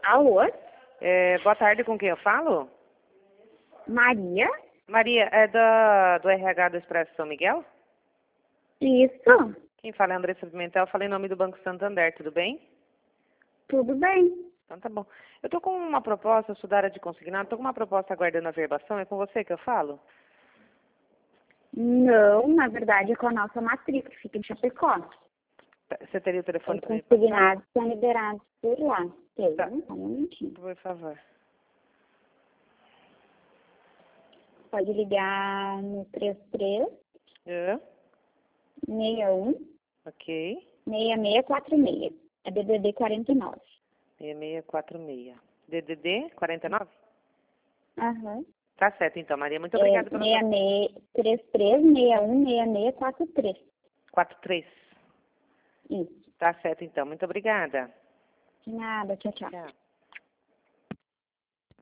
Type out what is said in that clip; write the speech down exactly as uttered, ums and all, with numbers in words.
Alô? É, boa tarde, com quem eu falo? Maria? Maria, é da, do R H do Expresso São Miguel? Isso? Quem fala é Andressa Pimentel, falei em nome do Banco Santander, tudo bem? Tudo bem? Então tá bom. Eu tô com uma proposta, eu sou da área de consignado, tô com uma proposta aguardando a verbação, é com você que eu falo? Não, na verdade é com a nossa matriz, que fica em Chapecó. Você teria o telefone Os para me passar? consignados são liberados por lá. Tem, Tá. né? Só um minutinho. Por favor. Pode ligar no três três É, seis um ok. seis seis quatro seis. É D D D quarenta e nove. seis seis quatro seis. D D D quarenta e nove? Aham. Tá certo então, Maria. Muito É obrigada pela sua... três três seis um seis seis quatro três. quatro três. Isso. Tá certo então. Muito obrigada. De nada. Tchau, tchau. Tchau.